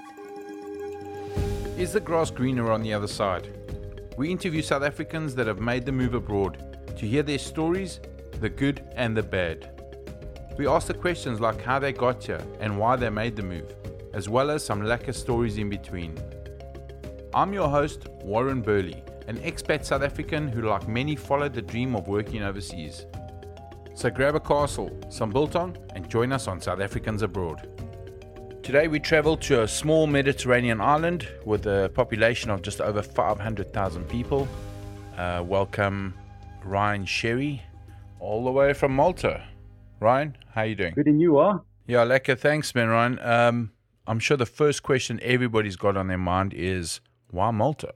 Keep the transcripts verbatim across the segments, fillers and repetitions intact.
Is the grass greener on the other side? We interview South Africans that have made the move abroad to hear their stories, the good and the bad. We ask the questions like how they got here and why they made the move, as well as some lacquer stories in between. I'm your host, Warren Burley, an expat South African who, like many, followed the dream of working overseas. So grab a castle, some biltong, and join us on South Africans Abroad. Today we travel to a small Mediterranean island with a population of just over five hundred thousand people. Uh, welcome Ryan Sherry, all the way from Malta. Ryan, how are you doing? Good, and you are? Yeah, lekker. Thanks, man, Ryan. Um, I'm sure the first question everybody's got on their mind is, why Malta?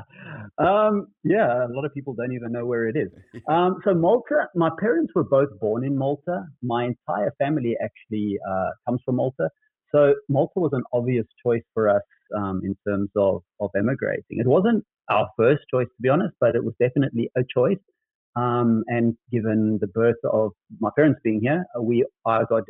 um, yeah, a lot of people don't even know where it is. Um, so Malta, my parents were both born in Malta. My entire family actually uh, comes from Malta. So Malta was an obvious choice for us um, in terms of, of emigrating. It wasn't our first choice, to be honest, but it was definitely a choice. Um, and given the birth of my parents being here, we I got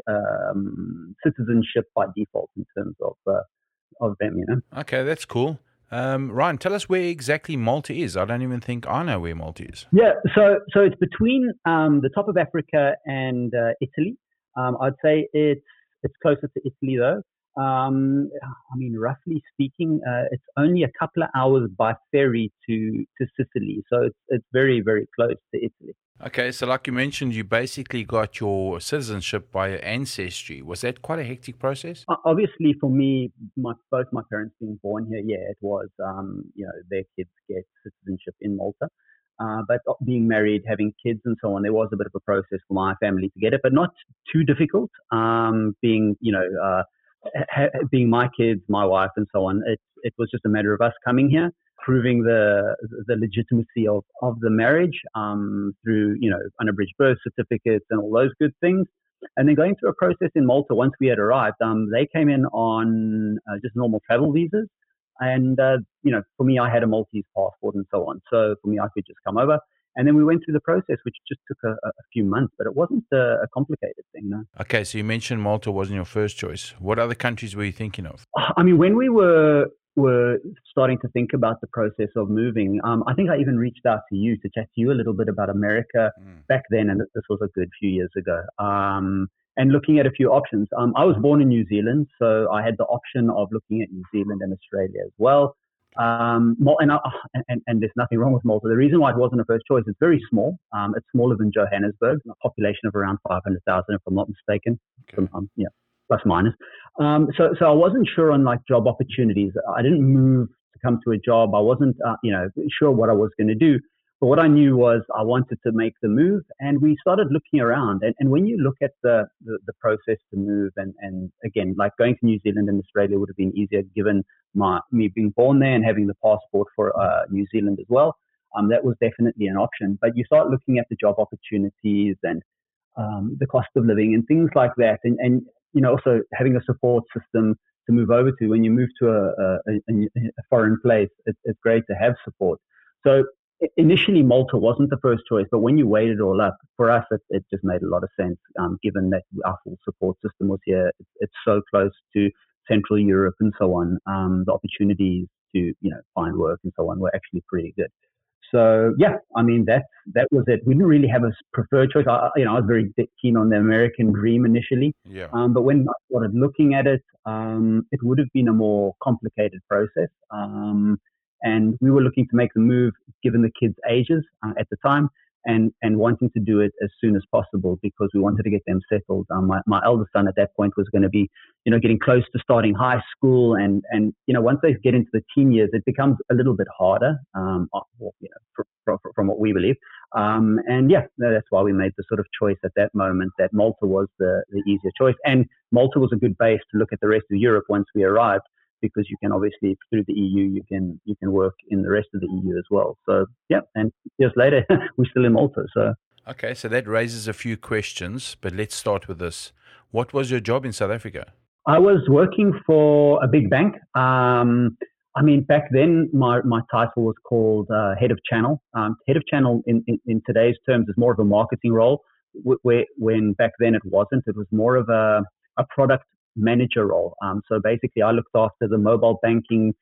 um, citizenship by default in terms of uh, of them. You know. Okay, that's cool. Um, Ryan, tell us where exactly Malta is. I don't even think I know where Malta is. Yeah, so so it's between um, the top of Africa and uh, Italy. Um, I'd say it's it's closer to Italy though. Um, I mean, roughly speaking, uh, it's only a couple of hours by ferry to, to Sicily. So it's it's very, very close to Italy. Okay, so like you mentioned, you basically got your citizenship by your ancestry. Was that quite a hectic process? Uh, obviously, for me, my, both my parents being born here, yeah, it was, um, you know, their kids get citizenship in Malta. Uh, but being married, having kids and so on, there was a bit of a process for my family to get it, but not too difficult. Um, being, you know, uh, ha- being my kids, my wife and so on, it, it was just a matter of us coming here, proving the the legitimacy of, of the marriage um, through, you know, unabridged birth certificates and all those good things. And then going through a process in Malta once we had arrived, um, they came in on uh, just normal travel visas. And, uh, you know, for me, I had a Maltese passport and so on. So for me, I could just come over. And then we went through the process, which just took a, a few months, but it wasn't a, a complicated thing, no. Okay, so you mentioned Malta wasn't your first choice. What other countries were you thinking of? I mean, when we were were starting to think about the process of moving, um, I think I even reached out to you to chat to you a little bit about America mm. back then. And this was a good few years ago. Um, and looking at a few options. Um, I was born in New Zealand, so I had the option of looking at New Zealand and Australia as well. Um, and, I, and, and there's nothing wrong with Malta. The reason why it wasn't a first choice, it's very small. Um, it's smaller than Johannesburg, a population of around five hundred thousand, if I'm not mistaken. Okay. Sometimes, yeah, plus minus. Um, so, so I wasn't sure on like job opportunities. I didn't move to come to a job. I wasn't, uh, you know, sure what I was going to do. But what I knew was I wanted to make the move, and we started looking around. And, and when you look at the, the, the process to move, and, and again, like going to New Zealand and Australia would have been easier given my me being born there and having the passport for uh, New Zealand as well. Um, that was definitely an option. But you start looking at the job opportunities and um, the cost of living and things like that. And, and you know, also having a support system to move over to. When you move to a, a, a foreign place, it, it's great to have support. So initially, Malta wasn't the first choice, but when you weighed it all up, for us, it, it just made a lot of sense, um, given that our full support system was here. It's, it's so close to Central Europe and so on. Um, the opportunities to, you know, find work and so on were actually pretty good. So, yeah, I mean, that that was it. We didn't really have a preferred choice. I, you know, I was very keen on the American dream initially. Yeah. Um, but when I started looking at it, um, it would have been a more complicated process. Um, And we were looking to make the move given the kids' ages uh, at the time and, and wanting to do it as soon as possible because we wanted to get them settled. Um, my, my eldest son at that point was going to be, you know, getting close to starting high school. And, and you know, once they get into the teen years, it becomes a little bit harder, um, well, you know, from, from, from what we believe. Um, and yeah, that's why we made the sort of choice at that moment that Malta was the, the easier choice. And Malta was a good base to look at the rest of Europe once we arrived, because you can obviously, through the E U, you can you can work in the rest of the E U as well. So, yeah, and years later, we're still in Malta. So, okay, so that raises a few questions, but let's start with this. What was your job in South Africa? I was working for a big bank. Um, I mean, back then, my, my title was called uh, Head of Channel. Um, head of Channel in, in, in today's terms is more of a marketing role, where when back then it wasn't. It was more of a, a product manager role. Um, so basically, I looked after the mobile banking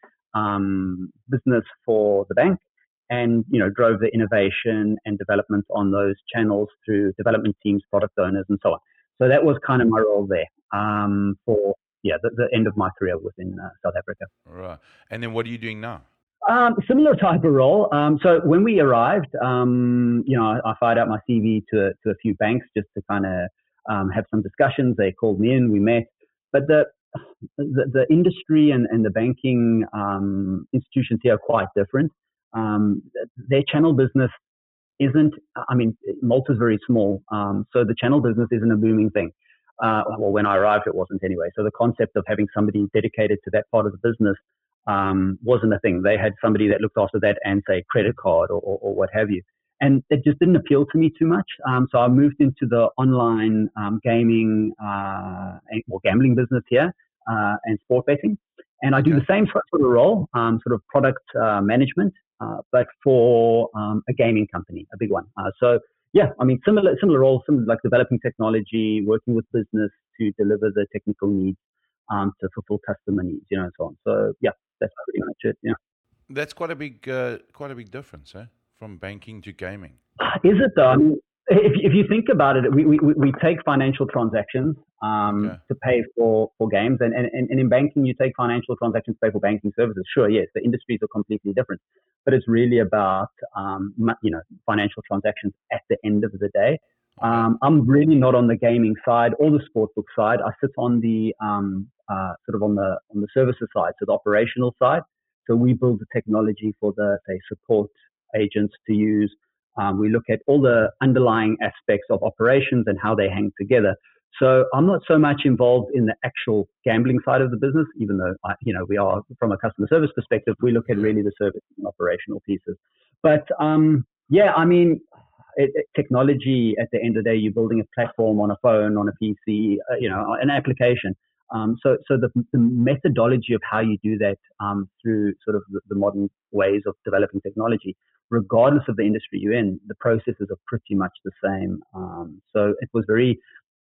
um, business for the bank, and you know drove the innovation and development on those channels through development teams, product owners, and so on. So that was kind of my role there um, for yeah the, the end of my career within uh, South Africa. Right. And then what are you doing now? Um, similar type of role. Um, so when we arrived, um, you know, I, I fired out my C V to to a few banks just to kind of um, have some discussions. They called me in, we met, but the the, the industry and, and the banking um, institutions here are quite different. Um, their channel business isn't. I mean, Malta's very small, um, so the channel business isn't a booming thing. Uh, well, when I arrived, it wasn't anyway. So the concept of having somebody dedicated to that part of the business um, wasn't a thing. They had somebody that looked after that and say credit card or, or, or what have you. And it just didn't appeal to me too much. Um, so I moved into the online um, gaming uh, or gambling business here uh, and sport betting. And I do the same sort of role, um, sort of product uh, management, uh, but for um, a gaming company, a big one. Uh, so yeah, I mean, similar similar role, similar like developing technology, working with business to deliver the technical needs um, to fulfill customer needs, you know, and so on. So yeah, that's pretty much it. Yeah, that's quite a big uh, quite a big difference, eh? From banking to gaming. Is it though? I mean, if if you think about it, we we, we take financial transactions um, okay. to pay for, for games, and, and and in banking you take financial transactions to pay for banking services. Sure, yes, the industries are completely different, but it's really about um, you know financial transactions at the end of the day. Um, I'm really not on the gaming side or the sportsbook side. I sit on the um, uh, sort of on the on the services side, so the operational side. So we build the technology for the say support agents to use. Um, we look at all the underlying aspects of operations and how they hang together. So I'm not so much involved in the actual gambling side of the business, even though I, you know we are from a customer service perspective. We look at really the service and operational pieces. But um, yeah, I mean. It, it, technology at the end of the day, you're building a platform on a phone, on a P C, uh, you know, an application. Um, so, so the, the methodology of how you do that um, through sort of the, the modern ways of developing technology, regardless of the industry you're in, the processes are pretty much the same. Um, so it was very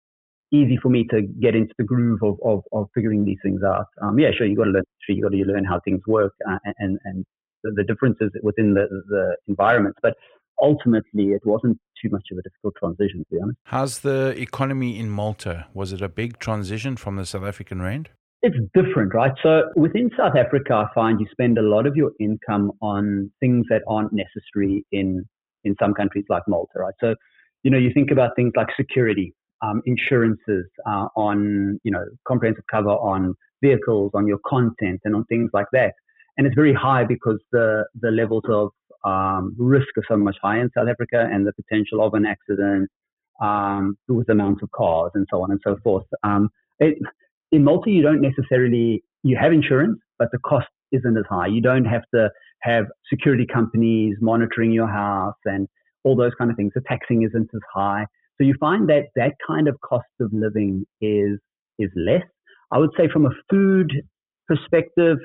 easy for me to get into the groove of of, of figuring these things out. Um, yeah, sure, you got to learn, sure, you got to learn how things work uh, and and the, the differences within the the environments, but ultimately, it wasn't too much of a difficult transition, to be honest. How's the economy in Malta? Was it a big transition from the South African rand? It's different, right? So within South Africa, I find you spend a lot of your income on things that aren't necessary in, in some countries like Malta, right? So, you know, you think about things like security, um, insurances, uh, on, you know, comprehensive cover on vehicles, on your content and on things like that. And it's very high because the, the levels of um, risk are so much higher in South Africa, and the potential of an accident um, with the amount of cars and so on and so forth. Um, it, in Malta, you don't necessarily, you have insurance, but the cost isn't as high. You don't have to have security companies monitoring your house and all those kind of things. The taxing isn't as high. So you find that that kind of cost of living is is less. I would say from a food perspective,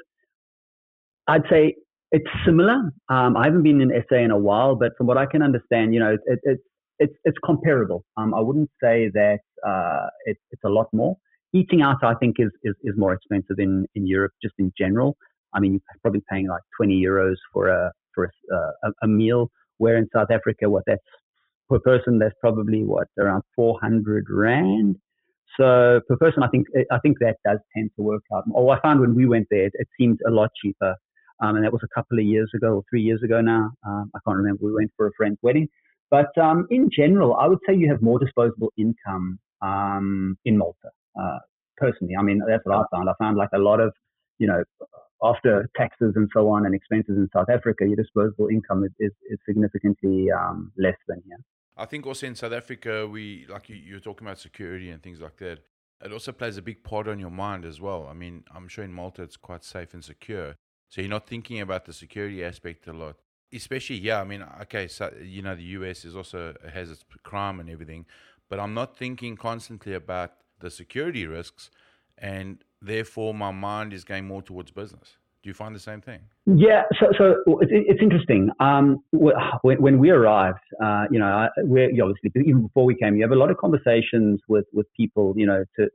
I'd say it's similar. Um, I haven't been in S A in a while, but from what I can understand, you know, it, it, it's it's it's comparable. Um, I wouldn't say that uh, it, it's a lot more. Eating out, I think, is is, is more expensive in, in Europe just in general. I mean, you're probably paying like twenty euros for a for a, a, a meal, where in South Africa, what that's per person, that's probably what around four hundred rand. So per person, I think I think that does tend to work out. Oh, I found when we went there, it, it seemed a lot cheaper. Um, and that was a couple of years ago or three years ago now. Um, I can't remember. We went for a friend's wedding. But um, in general, I would say you have more disposable income um, in Malta, uh, personally. I mean, that's what I found. I found like a lot of, you know, after taxes and so on and expenses in South Africa, your disposable income is, is, is significantly um, less than here. I think also in South Africa, we, like you, you're talking about security and things like that. It also plays a big part on your mind as well. I mean, I'm sure in Malta it's quite safe and secure. So you're not thinking about the security aspect a lot, especially yeah. I mean, okay, so you know the U S is also has its crime and everything, but I'm not thinking constantly about the security risks, and therefore my mind is going more towards business. Do you find the same thing? Yeah, so so it's, it's interesting. Um, when when we arrived, uh, you know, we obviously even before we came, you have a lot of conversations with with people, you know, to to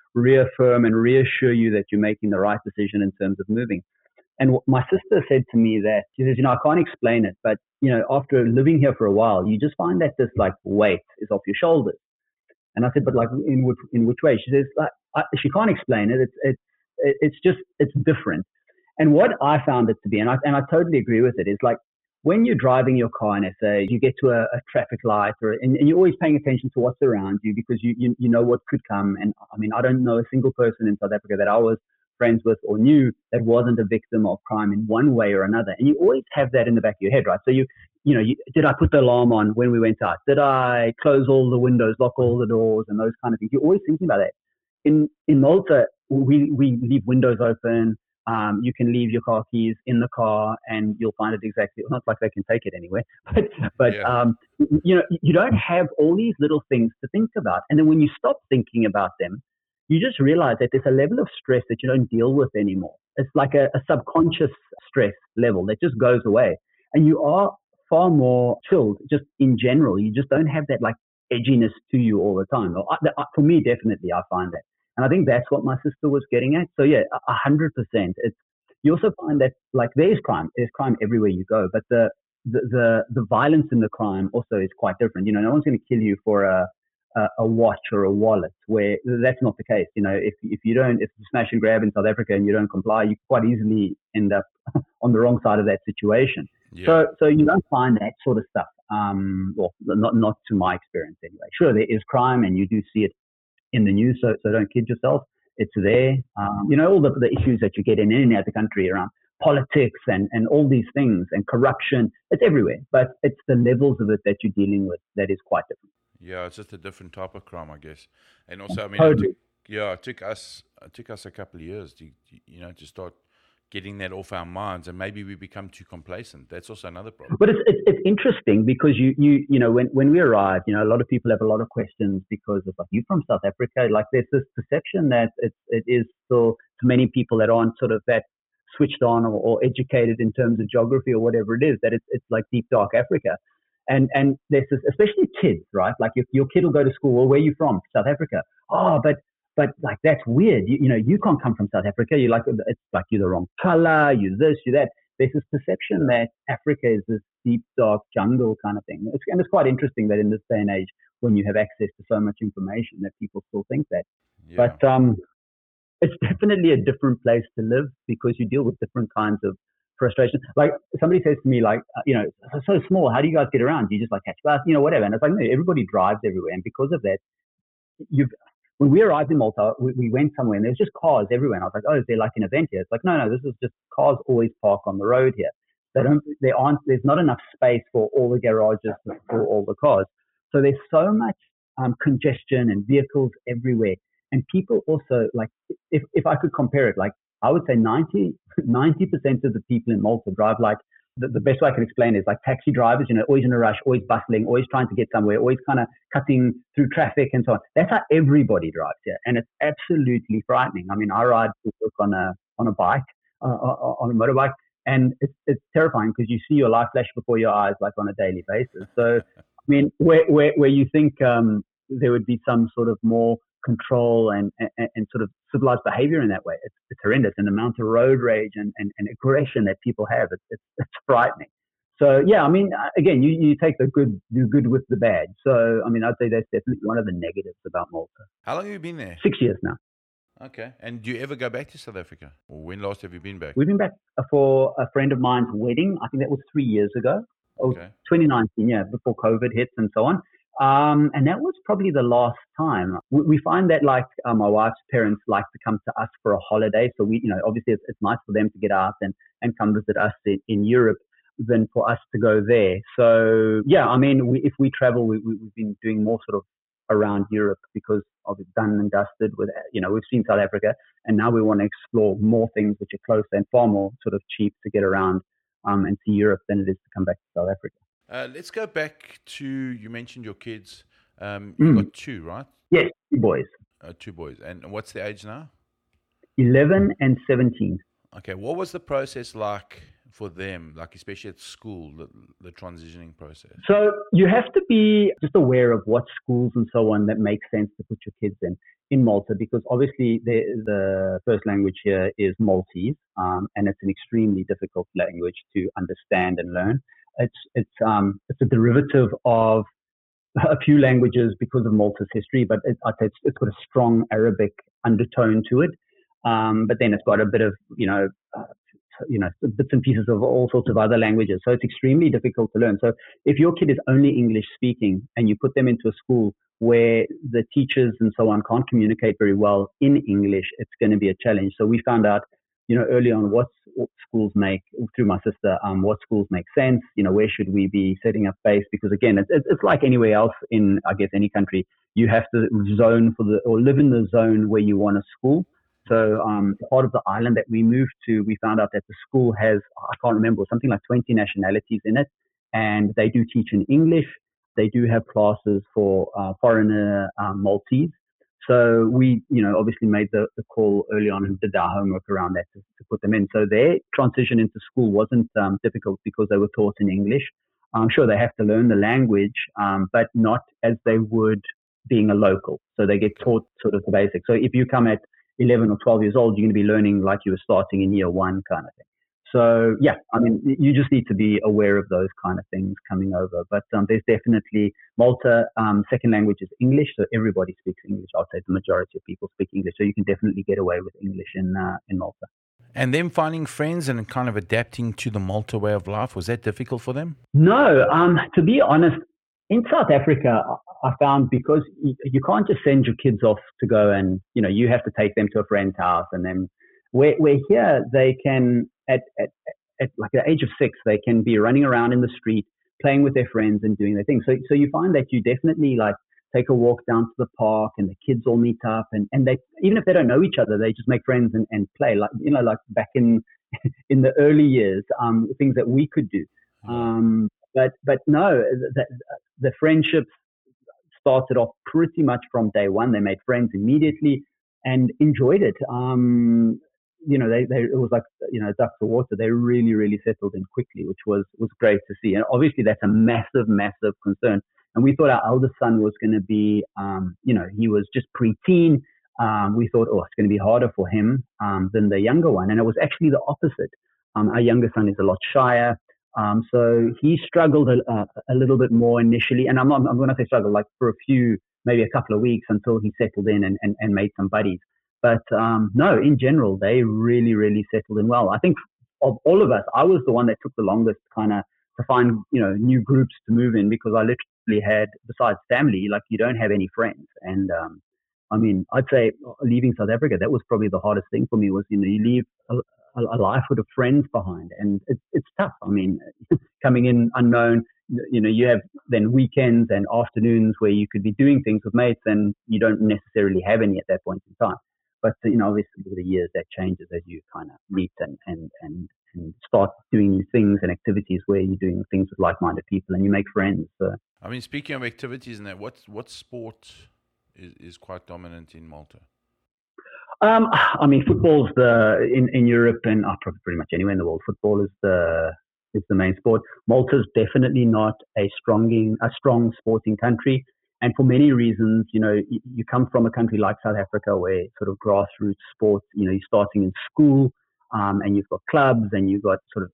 reaffirm and reassure you that you're making the right decision in terms of moving. And my sister said to me that, she says, you know, I can't explain it, but, you know, after living here for a while, you just find that this like weight is off your shoulders. And I said, but like in which, in which way? She says, like, I, she can't explain it. It's, it's, it's just, it's different. And what I found it to be, and I, and I totally agree with it, is like when you're driving your car in S A, you get to a, a traffic light, or, and, and you're always paying attention to what's around you because you, you, you know what could come. And I mean, I don't know a single person in South Africa that I was friends with or knew that wasn't a victim of crime in one way or another. And you always have that in the back of your head, right? So you, you know, you, did I put the alarm on when we went out? Did I close all the windows, lock all the doors, and those kind of things? You're always thinking about that. In in Malta, we, we leave windows open. Um, you can leave your car keys in the car, and you'll find it exactly. Not like they can take it anywhere, but but yeah. um, you know, you don't have all these little things to think about. And then when you stop thinking about them, you just realize that there's a level of stress that you don't deal with anymore. It's like a, a subconscious stress level that just goes away. And you are far more chilled just in general. You just don't have that like edginess to you all the time. For me, definitely, I find that. And I think that's what my sister was getting at. So yeah, a hundred percent. It's, you also find that like there's crime, there's crime everywhere you go, but the, the, the, the violence in the crime also is quite different. You know, no one's going to kill you for a, a watch or a wallet, where that's not the case. You know, if if you don't, if you smash and grab in South Africa and you don't comply, you quite easily end up on the wrong side of that situation. Yeah. So so you don't find that sort of stuff. Um, well, not not to my experience anyway. Sure, there is crime, and you do see it in the news. So so don't kid yourself. It's there. Um, you know, all the the issues that you get in any other country around politics and and all these things and corruption. It's everywhere, but it's the levels of it that you're dealing with that is quite different. Yeah, it's just a different type of crime, I guess. And also, I mean, totally. it took, yeah, it took us, it took us a couple of years to, you know, to start getting that off our minds, and maybe we become too complacent. That's also another problem. But it's it's, it's interesting because you you you know when, when we arrived, you know, a lot of people have a lot of questions because of like, you from South Africa, like there's this perception that it it is still to many people that aren't sort of that switched on or, or educated in terms of geography or whatever it is, that it's it's like deep dark Africa. And and there's this, especially kids, right? Like if your kid will go to school, well, where are you from? South Africa. Oh, but but like that's weird. You, you know, you can't come from South Africa. You're like, it's like you're the wrong color. You're this, you're that. There's this perception that Africa is this deep dark jungle kind of thing. It's, and it's quite interesting that in this day and age, when you have access to so much information, that people still think that. Yeah. But um, it's definitely a different place to live because you deal with different kinds of frustration. Like somebody says to me, like, uh, you know, it's so small. How do you guys get around? Do you just like catch bus, you know, whatever? And it's like, no, everybody drives everywhere. And because of that, you've, when we arrived in Malta, we, we went somewhere and there's just cars everywhere. And I was like, oh, is there like an event here? It's like, no, no, this is just cars always park on the road here. They don't, there aren't, there's not enough space for all the garages for all the cars. So there's so much um, congestion and vehicles everywhere. And people also like, if, if I could compare it, like, I would say ninety percent of the people in Malta drive like, the, the best way I can explain it is like taxi drivers, you know, always in a rush, always bustling, always trying to get somewhere, always kind of cutting through traffic and so on. That's how everybody drives here. And it's absolutely frightening. I mean, I ride to work on a, on a bike, uh, on a motorbike, and it's, it's terrifying because you see your life flash before your eyes like on a daily basis. So, I mean, where, where, where you think um, there would be some sort of more control and, and, and sort of civilized behavior in that way. It's, it's horrendous. And the amount of road rage and, and, and aggression that people have, it's, it's, it's frightening. So, yeah, I mean, again, you, you take the good, do good with the bad. So, I mean, I'd say that's definitely one of the negatives about Malta. How long have you been there? Six years now. Okay. And do you ever go back to South Africa? Or when last have you been back? We've been back for a friend of mine's wedding. I think that was three years ago. Oh, okay. twenty nineteen, yeah, before COVID hits and so on. Um, and that was probably the last time. We, we find that like uh, my wife's parents like to come to us for a holiday. So we, you know, obviously it's, it's nice for them to get out and, and come visit us in, in Europe than for us to go there. So yeah, I mean, we, if we travel, we, we, we've been doing more sort of around Europe because of it done and dusted with, you know, we've seen South Africa and now we want to explore more things which are closer and far more sort of cheap to get around um, and see Europe than it is to come back to South Africa. Uh, let's go back to, you mentioned your kids. Um, you've mm. got two, right? Yes, two boys. Uh, two boys. And what's their age now? eleven and seventeen. Okay. What was the process like for them, like especially at school, the, the transitioning process? So you have to be just aware of what schools and so on that make sense to put your kids in in Malta, because obviously the, the first language here is Maltese, um, and it's an extremely difficult language to understand and learn. It's it's um, it's a derivative of a few languages because of Malta's history, but it, I'd say it's, it's got a strong Arabic undertone to it. Um, but then it's got a bit of, you know, uh, you know, bits and pieces of all sorts of other languages. So it's extremely difficult to learn. So if your kid is only English speaking and you put them into a school where the teachers and so on can't communicate very well in English, it's going to be a challenge. So we found out, you know, early on what, what schools make, through my sister, um, what schools make sense, you know, where should we be setting up base? Because again, it's, it's like anywhere else in, I guess, any country, you have to zone for the, or live in the zone where you want a school. So um, part of the island that we moved to, we found out that the school has, I can't remember, something like twenty nationalities in it. And they do teach in English. They do have classes for uh, foreigner um, Maltese. So we, you know, obviously made the, the call early on and did our homework around that to, to put them in. So their transition into school wasn't um, difficult because they were taught in English. I'm sure they have to learn the language, um, but not as they would being a local. So they get taught sort of the basics. So if you come at eleven or twelve years old, you're going to be learning like you were starting in year one kind of thing. So yeah, I mean, you just need to be aware of those kind of things coming over. But um, there's definitely Malta, um, second language is English, so everybody speaks English. I'll say the majority of people speak English, so you can definitely get away with English in uh, in Malta. And them finding friends and kind of adapting to the Malta way of life, was that difficult for them? No, um, to be honest, in South Africa, I found because you, you can't just send your kids off to go and, you know, you have to take them to a friend's house. And then where, where here they can, at, at, at like the age of six, they can be running around in the street, playing with their friends and doing their thing. So, so you find that you definitely like take a walk down to the park and the kids all meet up and, and they, even if they don't know each other, they just make friends and, and play like, you know, like back in, in the early years, um, things that we could do. Um, but, but no, the, the friendships started off pretty much from day one. They made friends immediately and enjoyed it. Um, you know, they, they, it was like, you know, ducks to water. They really, really settled in quickly, which was, was great to see. And obviously that's a massive, massive concern. And we thought our eldest son was going to be, um, you know, he was just preteen. Um, we thought, oh, it's going to be harder for him um, than the younger one. And it was actually the opposite. Um, our younger son is a lot shyer. Um, so he struggled a, a, a little bit more initially. And I'm, I'm going to say struggle, like for a few, maybe a couple of weeks until he settled in and, and, and made some buddies. But um, no, in general, they really, really settled in well. I think of all of us, I was the one that took the longest kind of to find, you know, new groups to move in because I literally had, besides family, like you don't have any friends. And um, I mean, I'd say leaving South Africa, that was probably the hardest thing for me was, you know, you leave a, a life full of friends behind and it's, it's tough. I mean, coming in unknown, you know, you have then weekends and afternoons where you could be doing things with mates and you don't necessarily have any at that point in time. But, you know, obviously over the years that changes as you kind of meet and, and, and, and start doing new things and activities where you're doing things with like-minded people and you make friends. So. I mean, speaking of activities and that, what, what sport is, is quite dominant in Malta? Um, I mean, football's the, in, in Europe and oh, probably pretty much anywhere in the world, football is the, is the main sport. Malta's definitely not a strong, a strong sporting country. And for many reasons, you know, you, you come from a country like South Africa where sort of grassroots sports, you know, you're starting in school um, and you've got clubs and you've got sort of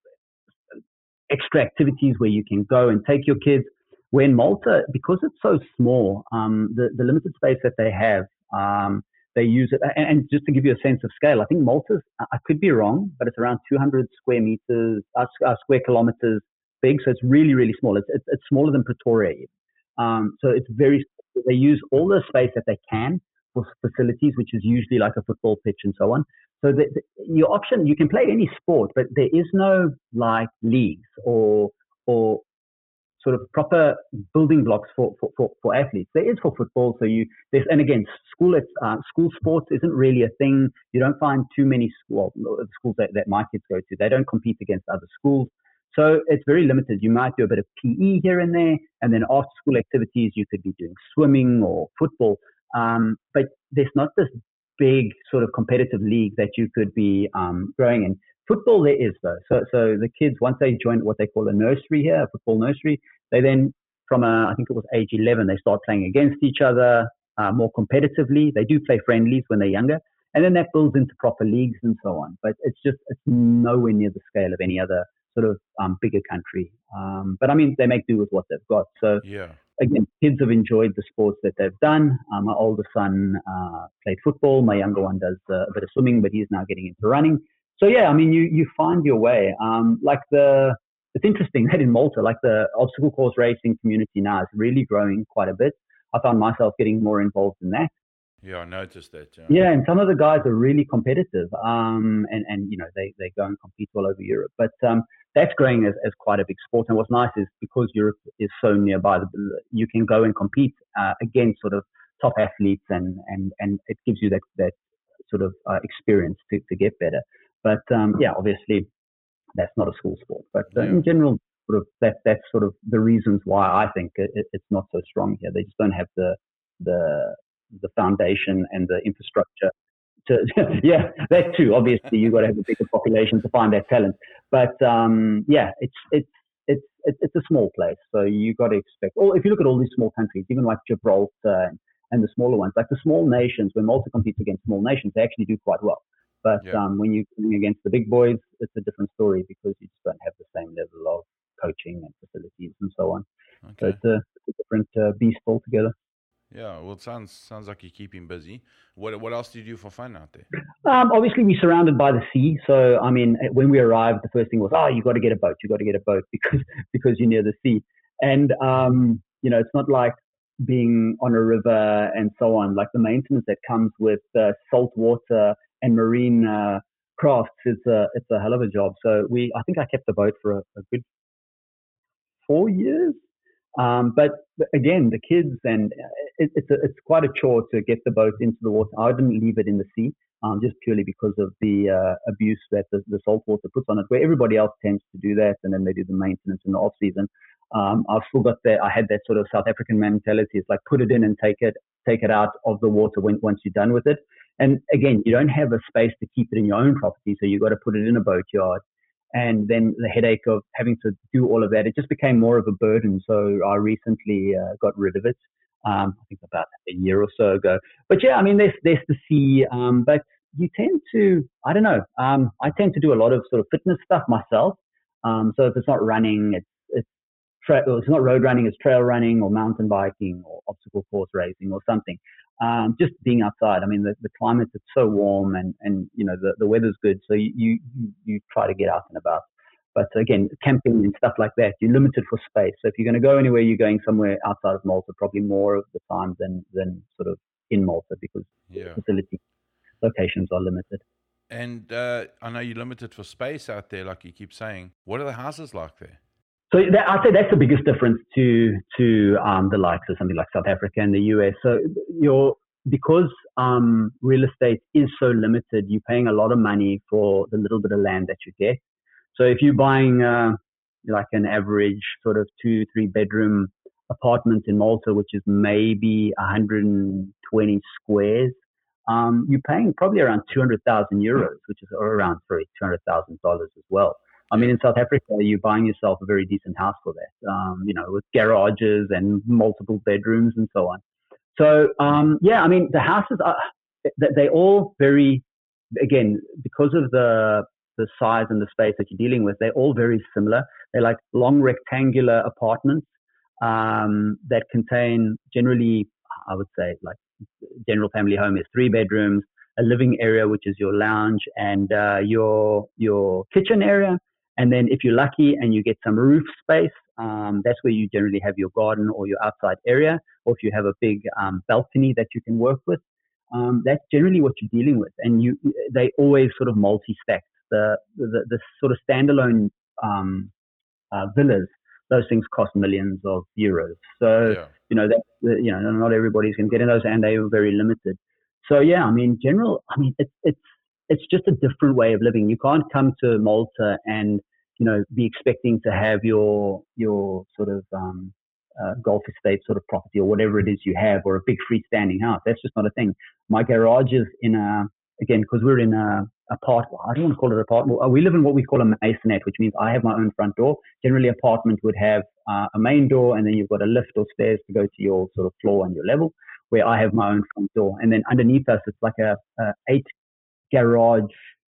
extra activities where you can go and take your kids. Where in Malta, because it's so small, um, the, the limited space that they have, um, they use it. And, and just to give you a sense of scale, I think Malta's, I could be wrong, but it's around two hundred square meters, uh, uh, square kilometers big. So it's really, really small. It's, it's, it's smaller than Pretoria. Um, so it's very, they use all the space that they can for facilities, which is usually like a football pitch and so on. So the, the, your option, you can play any sport, but there is no like leagues or, or sort of proper building blocks for, for, for, for athletes. There is for football. So you, there's, and again, school, uh, school sports isn't really a thing. You don't find too many well, schools that, that my kids go to. They don't compete against other schools. So it's very limited. You might do a bit of P E here and there, and then after school activities, you could be doing swimming or football. Um, but there's not this big sort of competitive league that you could be um, growing in. Football there is though. So so the kids once they join what they call a nursery here, a football nursery, they then from a I think it was age eleven they start playing against each other uh, more competitively. They do play friendlies when they're younger, and then that builds into proper leagues and so on. But it's just it's nowhere near the scale of any other sort of um, bigger country. Um, but I mean they make do with what they've got. So Yeah. again, kids have enjoyed the sports that they've done. Um, my older son uh, played football. My younger one does uh, a bit of swimming, but he's now getting into running. So yeah, I mean, you you find your way. Um, like the, it's interesting that in Malta, like the obstacle course racing community now is really growing quite a bit. I found myself getting more involved in that. Yeah, I noticed that. Yeah. Yeah, and some of the guys are really competitive, um, and and you know they they go and compete all over Europe. But um, that's growing as, as quite a big sport. And what's nice is because Europe is so nearby, you can go and compete uh, against sort of top athletes, and and and it gives you that that sort of uh, experience to to get better. But um, yeah, obviously that's not a school sport. But uh, Yeah. in general, sort of that that's sort of the reasons why I think it, it, it's not so strong here. They just don't have the the the foundation and the infrastructure to, yeah, that too. Obviously, you've got to have a bigger population to find that talent. But um, yeah, it's it's it's it's it's a small place, so you got to expect. Or if you look at all these small countries, even like Gibraltar and, and the smaller ones, like the small nations, when Malta competes against small nations, they actually do quite well. But Yeah. um, when you're competing against the big boys, it's a different story because you just don't have the same level of coaching and facilities and so on. So Okay. it's a, it's a different uh, beast altogether. Yeah. Well, it sounds sounds like you keep him busy. What what else do you do for fun out there? Um, obviously, we're surrounded by the sea. So, I mean, when we arrived, the first thing was, oh, you got to get a boat. You got to get a boat because because you're near the sea. And um, you know, it's not like being on a river and so on. Like the maintenance that comes with uh, salt water and marine uh, crafts is a it's a hell of a job. So we, I think I kept the boat for a, a good four years. Um, but again, the kids and it, it's a, it's quite a chore to get the boat into the water. I didn't leave it in the sea, um, just purely because of the uh, abuse that the, the salt water puts on it. Where everybody else tends to do that, and then they do the maintenance in the off season. Um, I've still got that. I had that sort of South African mentality. It's like put it in and take it take it out of the water when once you're done with it. And again, you don't have a space to keep it in your own property, so you've got to put it in a boatyard. And then the headache of having to do all of that, it just became more of a burden. So I recently uh, got rid of it. Um, I think about a year or so ago. But yeah, I mean, there's there's the sea, um, but you tend to, I don't know, um, I tend to do a lot of sort of fitness stuff myself. Um, so if it's not running, it's it's tra- well, it's not road running, it's trail running or mountain biking or obstacle course racing or something. Um, just being outside. I mean, the, the climate is so warm, and, and you know the, the weather's good, so you, you you try to get out and about. But again, camping and stuff like that, you're limited for space. So if you're going to go anywhere, you're going somewhere outside of Malta, probably more of the time than than sort of in Malta because Yeah. facility locations are limited. And uh, I know you're limited for space out there, like you keep saying. What are the houses like there? So that, I'd say that's the biggest difference to to um, the likes of something like South Africa and the U S. So you're because um, real estate is so limited, you're paying a lot of money for the little bit of land that you get. So if you're buying uh, like an average sort of two, three bedroom apartment in Malta, which is maybe one hundred twenty squares, um, you're paying probably around two hundred thousand euros, which is or around sorry, two hundred thousand dollars as well. I mean, Yeah. in South Africa, you're buying yourself a very decent house for that, um, you know, with garages and multiple bedrooms and so on. So, um, yeah, I mean, the houses are, they- they're all very, again, because of the, the size and the space that you're dealing with, they're all very similar. They're like long rectangular apartments um, that contain generally, I would say, like general family home is three bedrooms, a living area, which is your lounge, and uh, your your kitchen area. And then if you're lucky and you get some roof space, um, that's where you generally have your garden or your outside area. Or if you have a big um, balcony that you can work with, um, that's generally what you're dealing with. And you, they always sort of multi-stacked. The, the, the sort of standalone um, uh, villas, those things cost millions of euros. So, Yeah. you know, that, you know, not everybody's going to get in those, and they are very limited. So, yeah, I mean, general, I mean, it's, it's, it's just a different way of living. You can't come to Malta and, you know, be expecting to have your, your sort of, um, uh, golf estate sort of property or whatever it is you have, or a big freestanding house. That's just not a thing. My garage is in a, again, because we're in a apartment, I don't want to call it apartment. We live in what we call a masonette, which means I have my own front door. Generally, apartment would have uh, a main door, and then you've got a lift or stairs to go to your sort of floor and your level, where I have my own front door. And then underneath us, it's like a, a eight garage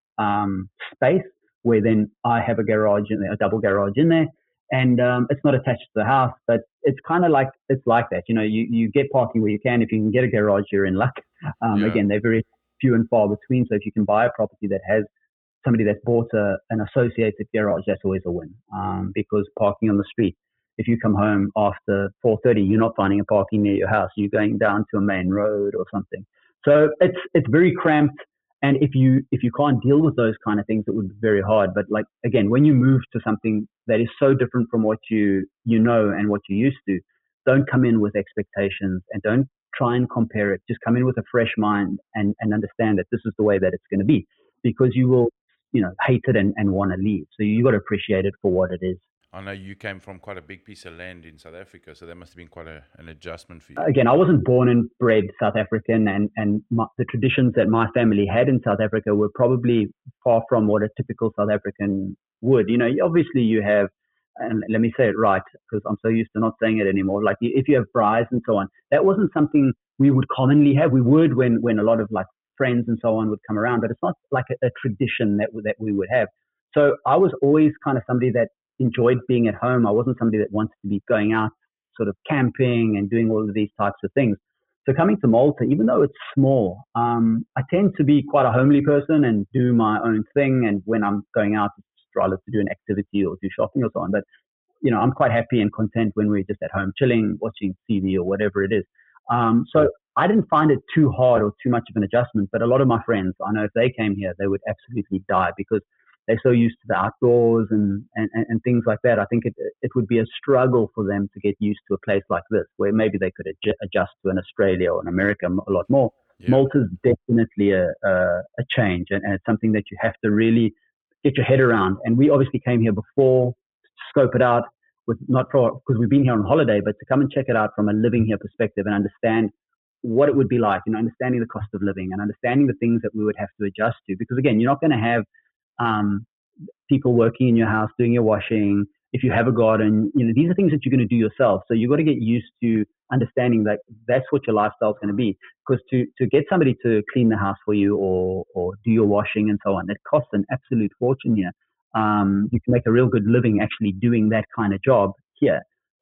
um, space, where then I have a garage in there, a double garage in there. And um, it's not attached to the house, but it's kind of like, it's like that. You know, you, you get parking where you can. If you can get a garage, you're in luck. Um, yeah. Again, they're very few and far between. So if you can buy a property that has somebody that's bought a, an associated garage, that's always a win. Um, because parking on the street, if you come home after four thirty, you're not finding a parking near your house. You're going down to a main road or something. So it's it's very cramped. And if you if you can't deal with those kind of things, it would be very hard. But like, again, when you move to something that is so different from what you you know and what you're used to, don't come in with expectations and don't try and compare it. Just come in with a fresh mind and, and understand that this is the way that it's going to be, because you will, you know, hate it and, and want to leave. So you got to appreciate it for what it is. I know you came from quite a big piece of land in South Africa, so that must have been quite a, an adjustment for you. Again, I wasn't born and bred South African, and, and my, the traditions that my family had in South Africa were probably far from what a typical South African would. You know, obviously you have, and let me say it right, because I'm so used to not saying it anymore. Like if you have braais and so on, that wasn't something we would commonly have. We would when, when a lot of like friends and so on would come around, but it's not like a, a tradition that, that we would have. So I was always kind of somebody that enjoyed being at home. I wasn't somebody that wanted to be going out sort of camping and doing all of these types of things. So coming to Malta, even though it's small, um, I tend to be quite a homely person and do my own thing. And when I'm going out, it's rather to do an activity or do shopping or so on. But, you know, I'm quite happy and content when we're just at home chilling, watching T V or whatever it is. Um, so I didn't find it too hard or too much of an adjustment. But a lot of my friends, I know if they came here, they would absolutely die because they're so used to the outdoors and, and, and things like that. I think it it would be a struggle for them to get used to a place like this, where maybe they could adj- adjust to an Australia or an America a lot more. Yeah. Malta's definitely a, a, a change, and, and it's something that you have to really get your head around. And we obviously came here before to scope it out, with not for because we've been here on holiday, but to come and check it out from a living here perspective and understand what it would be like, you know, understanding the cost of living and understanding the things that we would have to adjust to. Because again, you're not going to have um, people working in your house, doing your washing. If you have a garden, you know, these are things that you're going to do yourself. So you've got to get used to understanding that that's what your lifestyle is going to be. Because to, to get somebody to clean the house for you or, or do your washing and so on, that costs an absolute fortune here. Um, you can make a real good living actually doing that kind of job here.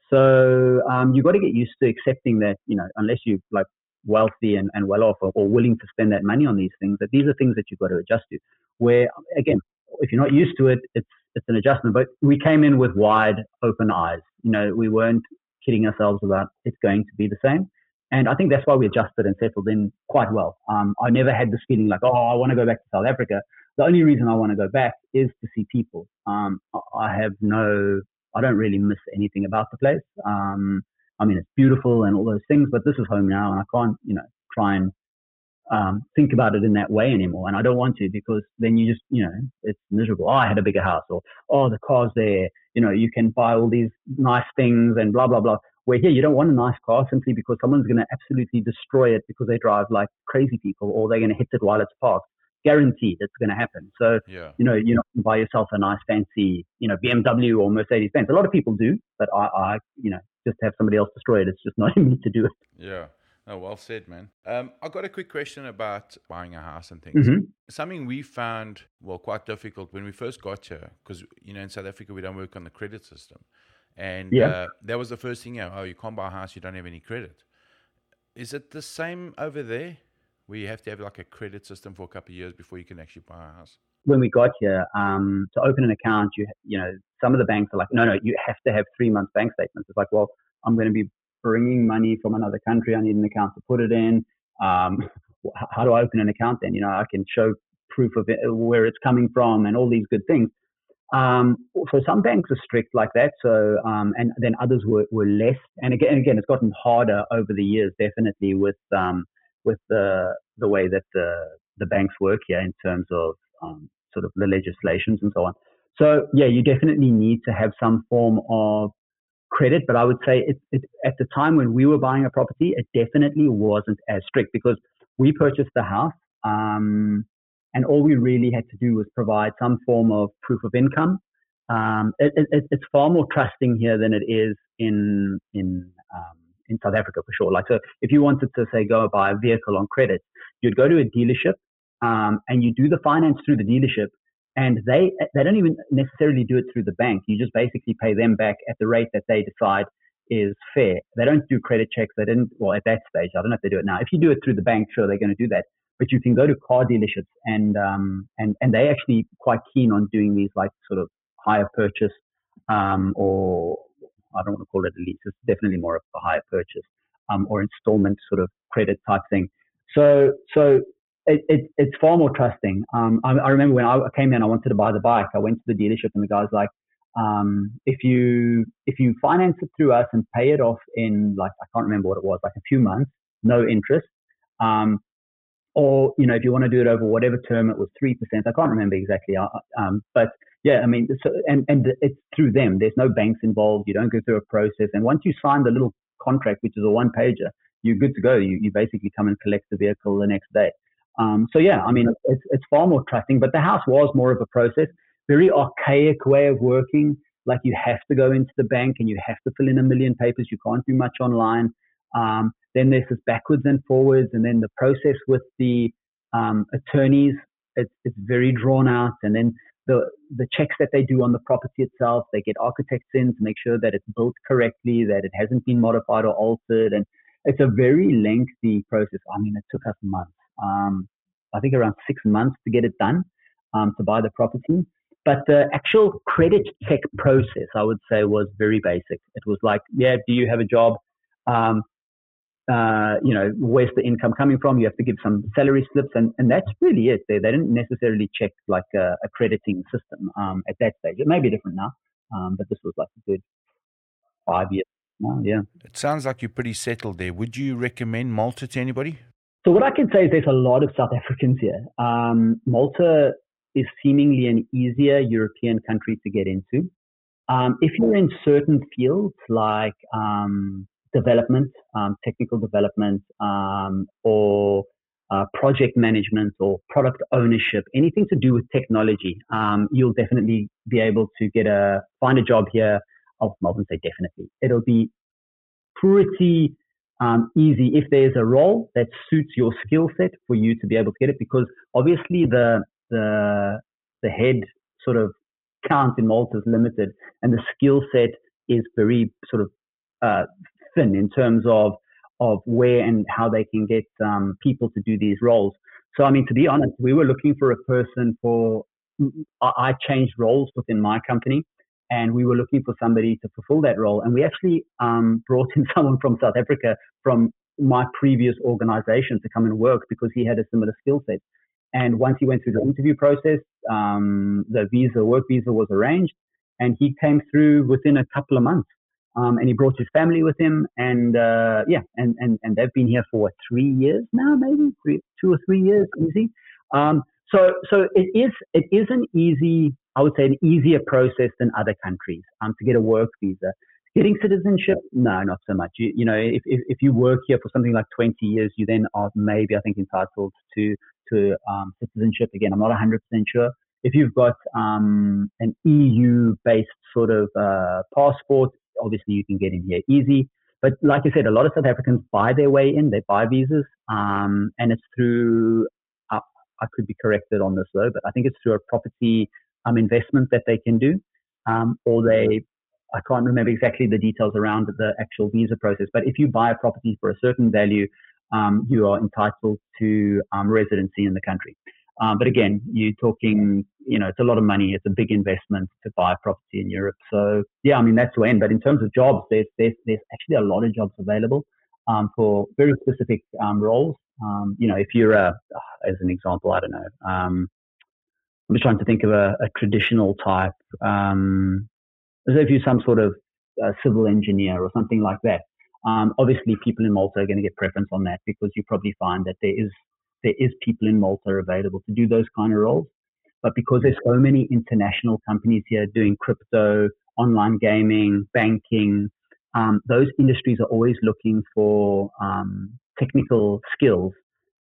So um, you've got to get used to accepting that, you know, unless you're like wealthy and, and well off or, or willing to spend that money on these things, that these are things that you've got to adjust to. Where, again, if you're not used to it, it's it's an adjustment. But we came in with wide open eyes. You know, we weren't kidding ourselves about it's going to be the same. And I think that's why we adjusted and settled in quite well. Um, I never had this feeling like, oh, I want to go back to South Africa. The only reason I want to go back is to see people. Um, I have no, I don't really miss anything about the place. Um, I mean, it's beautiful and all those things, but this is home now, and I can't, you know, try and Um, think about it in that way anymore. And I don't want to, because then you just, you know, it's miserable. Oh, I had a bigger house, or, oh, the car's there. You know, you can buy all these nice things and blah, blah, blah. Where here, you don't want a nice car simply because someone's going to absolutely destroy it because they drive like crazy people, or they're going to hit it while it's parked. Guaranteed it's going to happen. So, yeah. you know, you're not going to buy yourself a nice fancy, you know, B M W or Mercedes Benz. A lot of people do, but I, I, you know, just have somebody else destroy it. It's just not in me to do it. Yeah. Oh, well said, man. Um, I've got a quick question about buying a house and things. Mm-hmm. Something we found, well, quite difficult when we first got here, because, you know, in South Africa, we don't work on the credit system. And yeah. uh, that was the first thing, you know, oh, you can't buy a house, you don't have any credit. Is it the same over there, where you have to have like a credit system for a couple of years before you can actually buy a house? When we got here, um, to open an account, you you know, some of the banks are like, no, no, you have to have three months bank statements. It's like, well, I'm going to be bringing money from another country. I need an account to put it in. Um, how do I open an account then? You know, I can show proof of it, where it's coming from and all these good things. Um, so some banks are strict like that. So, um, and then others were, were less. And again, and again, it's gotten harder over the years, definitely with, um, with the, the way that the, the banks work here in terms of, um, sort of the legislations and so on. So yeah, you definitely need to have some form of credit, but I would say it, it, at the time when we were buying a property, it definitely wasn't as strict, because we purchased the house. Um, and all we really had to do was provide some form of proof of income. Um, it, it, it's far more trusting here than it is in in um, in South Africa for sure. Like, so if you wanted to say go buy a vehicle on credit, you'd go to a dealership um, and you do the finance through the dealership, and they they don't even necessarily do it through the bank. You just basically pay them back at the rate that they decide is fair. They don't do credit checks. They didn't, well, at that stage, I don't know if they do it now. If you do it through the bank, sure, they're going to do that. But you can go to car dealerships, and um, and and they actually quite keen on doing these like sort of hire purchase, um, or I don't want to call it a lease. It's definitely more of a hire purchase, um, or installment sort of credit type thing. So so it, it it's far more trusting. Um, I, I remember when I came in, I wanted to buy the bike. I went to the dealership, and the guy's like, um, if you if you finance it through us and pay it off in, like, I can't remember what it was, like a few months, no interest. Um, Or, you know, if you want to do it over whatever term, it was three percent. I can't remember exactly. Um, but yeah, I mean, so, and, and it's through them. There's no banks involved. You don't go through a process. And once you sign the little contract, which is a one pager, you're good to go. You, you basically come and collect the vehicle the next day. Um, so yeah, I mean, it's, it's far more trusting, but the house was more of a process, very archaic way of working. Like, you have to go into the bank and you have to fill in a million papers. You can't do much online. Um, then there's this backwards and forwards, and then the process with the um, attorneys, it's, it's very drawn out. And then the the checks that they do on the property itself, they get architects in to make sure that it's built correctly, that it hasn't been modified or altered. And it's a very lengthy process. I mean, it took us months. Um, I think around six months to get it done, um, to buy the property. But the actual credit check process, I would say, was very basic. It was like, yeah, do you have a job? Um, Uh, you know, where's the income coming from? You have to give some salary slips, and, and that's really it. They, they didn't necessarily check like a, a crediting system um, at that stage. It may be different now, um, but this was like a good five years now, yeah. It sounds like you're pretty settled there. Would you recommend Malta to anybody? So what I can say is there's a lot of South Africans here. Um, Malta is seemingly an easier European country to get into. Um, if you're in certain fields like um, development, um, technical development, um, or uh, project management or product ownership, anything to do with technology, um, you'll definitely be able to get a find a job here. I'll not say definitely. It'll be pretty um, easy if there's a role that suits your skill set for you to be able to get it, because obviously the the the head sort of count in Malta is limited, and the skill set is very sort of uh, thin in terms of of where and how they can get um, people to do these roles. So, I mean, to be honest, we were looking for a person for, I changed roles within my company, and we were looking for somebody to fulfill that role. And we actually um, brought in someone from South Africa, from my previous organization, to come and work because he had a similar skill set. And once he went through the interview process, um, the visa, work visa was arranged, and he came through within a couple of months. Um, and he brought his family with him, and uh, yeah, and, and and they've been here for what, three years now, maybe three, two or three years, easy. Um, so so it is it is an easy, I would say, an easier process than other countries um, to get a work visa. Getting citizenship, no, not so much. You, you know, if, if if you work here for something like twenty years, you then are maybe, I think, entitled to to um, citizenship. Again, I'm not one hundred percent sure. If you've got um, an E U-based sort of uh, passport, obviously you can get in here easy. But like I said, a lot of South Africans buy their way in. They buy visas, um, and it's through, uh, I could be corrected on this though, but I think it's through a property um, investment that they can do, um, or they, I can't remember exactly the details around the actual visa process. But if you buy a property for a certain value, um, you are entitled to um, residency in the country. Um, but again, you're talking, you know, it's a lot of money. It's a big investment to buy a property in Europe. So yeah, I mean, that's to end. But in terms of jobs, there's there's, there's actually a lot of jobs available um, for very specific um, roles. Um, you know, if you're a, as an example, I don't know, um, I'm just trying to think of a, a traditional type. Um, as if you're some sort of uh, civil engineer or something like that. Um, obviously, people in Malta are going to get preference on that, because you probably find that there is there is people in Malta available to do those kind of roles. But because there's so many international companies here doing crypto, online gaming, banking, um, those industries are always looking for um, technical skills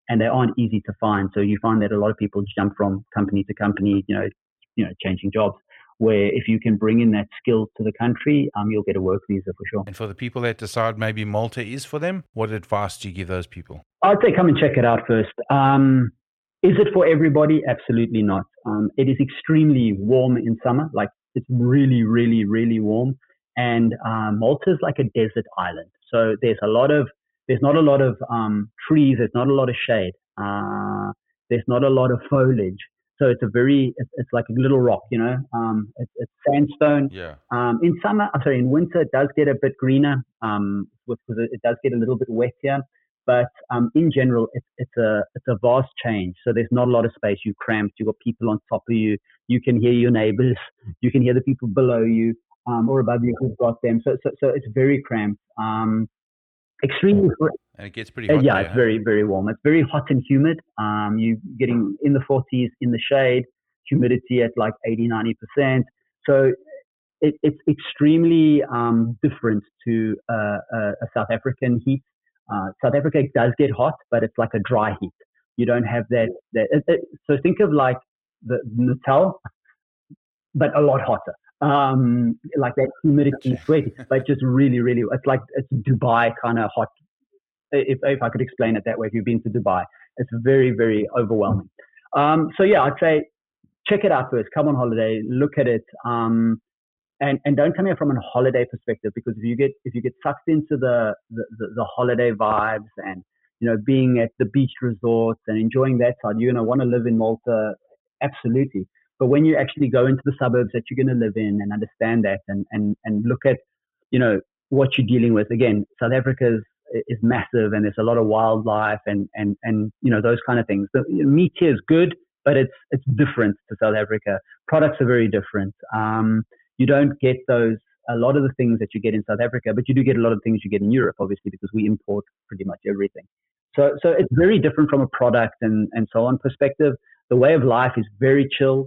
and they aren't easy to find. So you find that a lot of people jump from company to company, you know, you know, changing jobs. Where if you can bring in that skill to the country, um, you'll get a work visa for sure. And for the people that decide maybe Malta is for them, what advice do you give those people? I'd say come and check it out first. Um, is it for everybody? Absolutely not. Um, it is extremely warm in summer. Like it's really, really, really warm. And um, Malta is like a desert island. So there's a lot of, there's not a lot of um, trees. There's not a lot of shade. Uh, there's not a lot of foliage. So it's a very, it's, it's like a little rock, you know, um, it's, it's sandstone. Yeah. Um, in summer, I'm sorry, in winter, it does get a bit greener, um, because it, it does get a little bit wettier. But um, in general, it's, it's a it's a vast change. So there's not a lot of space. You're cramped. You've got people on top of you. You can hear your neighbors. You can hear the people below you um, or above you who've got them. So so, so it's very cramped. Um, extremely. And it gets pretty hot. Uh, yeah, there, it's huh? very, very warm. It's very hot and humid. Um, you're getting in the forties in the shade, humidity at like eighty, ninety percent. So it, it's extremely um, different to uh, a, a South African heat. Uh, South Africa does get hot, but it's like a dry heat. You don't have that. that it, it, so think of like the Natal, but a lot hotter. Um, like that humidity, sweat, but just really, really, it's like it's Dubai kind of hot. If, if I could explain it that way, if you've been to Dubai, it's very, very overwhelming. Um, so yeah, I'd say check it out first. Come on holiday, look at it, um, and and don't come here from a holiday perspective, because if you get if you get sucked into the the, the, the holiday vibes and you know being at the beach resorts and enjoying that side, you're gonna want to live in Malta, absolutely. But when you actually go into the suburbs that you're going to live in and understand that and and and look at you know what you're dealing with, again, South Africa's is massive and there's a lot of wildlife and and and you know those kind of things. The meat here is good, but it's it's different to South Africa. Products are very different. Um, you don't get those a lot of the things that you get in South Africa, but you do get a lot of things you get in Europe, obviously, because we import pretty much everything. So so it's very different from a product and and so on perspective. The way of life is very chill.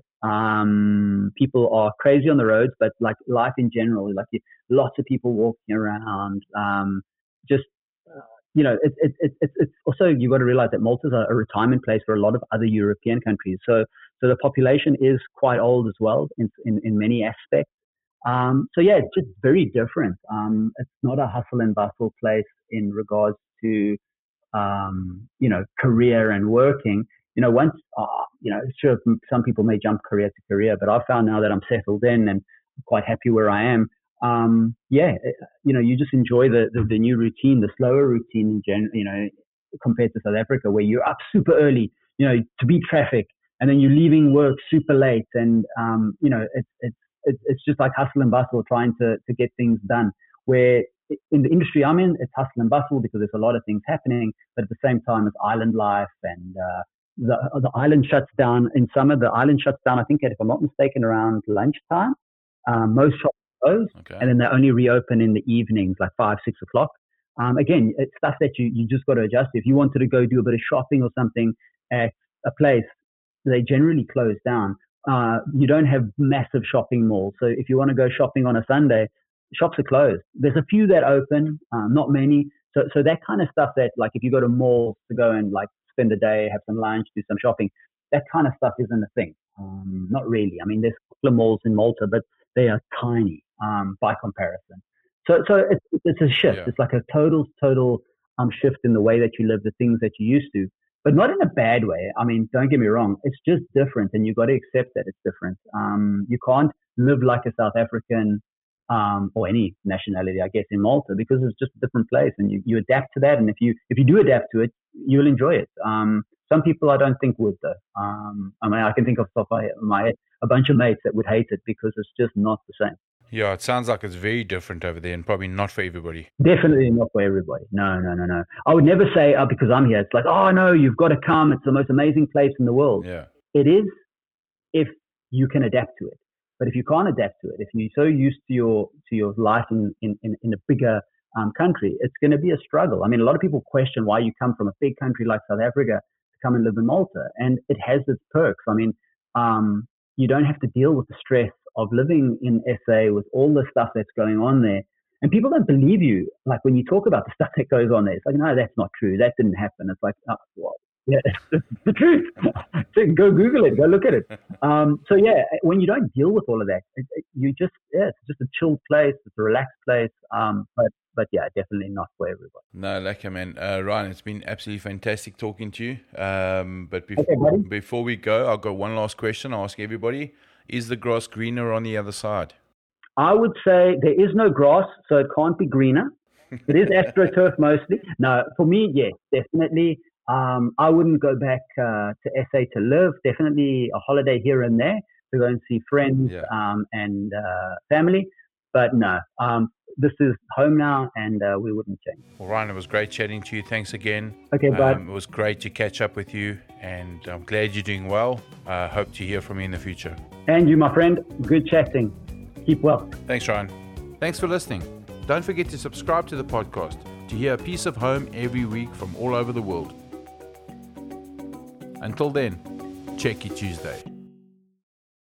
Um, people are crazy on the roads, but like life in general, like lots of people walking around. Um, just uh, you know, it's it, it, it, it's also you've got to realize that Malta is a, a retirement place for a lot of other European countries. So so the population is quite old as well in in, in many aspects. Um, so yeah, it's just very different. Um, it's not a hustle and bustle place in regards to um, you know career and working. You know, once, uh, you know, sure, some people may jump career to career, but I've found now that I'm settled in and quite happy where I am. Um, yeah, you know, you just enjoy the, the, the new routine, the slower routine in general, you know, compared to South Africa, where you're up super early, you know, to beat traffic, and then you're leaving work super late. And, um, you know, it's, it's, it's just like hustle and bustle trying to, to get things done. Where in the industry I'm in, it's hustle and bustle because there's a lot of things happening, but at the same time, it's island life and, uh, The, the island shuts down in summer. The island shuts down, I think, if I'm not mistaken, around lunchtime. Um, most shops close, okay. and then they only reopen in the evenings, like five, six o'clock. Um, again, it's stuff that you, you just got to adjust. If you wanted to go do a bit of shopping or something at a place, they generally close down. Uh, you don't have massive shopping malls. So if you want to go shopping on a Sunday, shops are closed. There's a few that open, um, not many. So, so that kind of stuff that, like, if you go to malls to go and like spend a day, have some lunch, do some shopping, that kind of stuff isn't a thing. Um, not really. I mean, there's a couple of malls in Malta, but they are tiny um, by comparison. So, so it's, it's a shift. Yeah. It's like a total, total um, shift in the way that you live, the things that you used to, but not in a bad way. I mean, don't get me wrong. It's just different, and you've got to accept that it's different. Um, you can't live like a South African um, or any nationality, I guess, in Malta, because it's just a different place, and you, you adapt to that. And if you if you do adapt to it, you'll enjoy it. Um, some people I don't think would, though. Um, I mean, I can think of stuff I, my a bunch of mates that would hate it because it's just not the same. Yeah, it sounds like it's very different over there and probably not for everybody. Definitely not for everybody. No, no, no, no. I would never say, oh, because I'm here, it's like, oh, no, you've got to come. It's the most amazing place in the world. Yeah. It is if you can adapt to it. But if you can't adapt to it, if you're so used to your to your life in, in, in, in a bigger um, country, it's going to be a struggle. I mean, a lot of people question why you come from a big country like South Africa to come and live in Malta. And it has its perks. I mean, um, you don't have to deal with the stress of living in S A with all the stuff that's going on there. And people don't believe you. Like when you talk about the stuff that goes on there, it's like, no, that's not true. That didn't happen. It's like, oh, well, Yeah, it's the truth. So go Google it. Go look at it. Um, so yeah, when you don't deal with all of that, it, it, you just yeah, it's just a chilled place. It's a relaxed place. Um, but but yeah, definitely not for everybody. No, lekker man. Uh, Ryan, it's been absolutely fantastic talking to you. Um, but before okay, before we go, I've got one last question. I'll ask everybody: is the grass greener on the other side? I would say there is no grass, so it can't be greener. It is AstroTurf mostly. No, for me, yes, definitely. Um, I wouldn't go back uh, to S A to live. Definitely a holiday here and there to go and see friends yeah. um, and uh, family. But no, um, this is home now, and uh, we wouldn't change. Well, Ryan, it was great chatting to you. Thanks again. Okay, bud. Um, it was great to catch up with you, and I'm glad you're doing well. I uh, hope to hear from you in the future. And you, my friend, good chatting. Keep well. Thanks, Ryan. Thanks for listening. Don't forget to subscribe to the podcast to hear a piece of home every week from all over the world. Until then, check your Tuesday.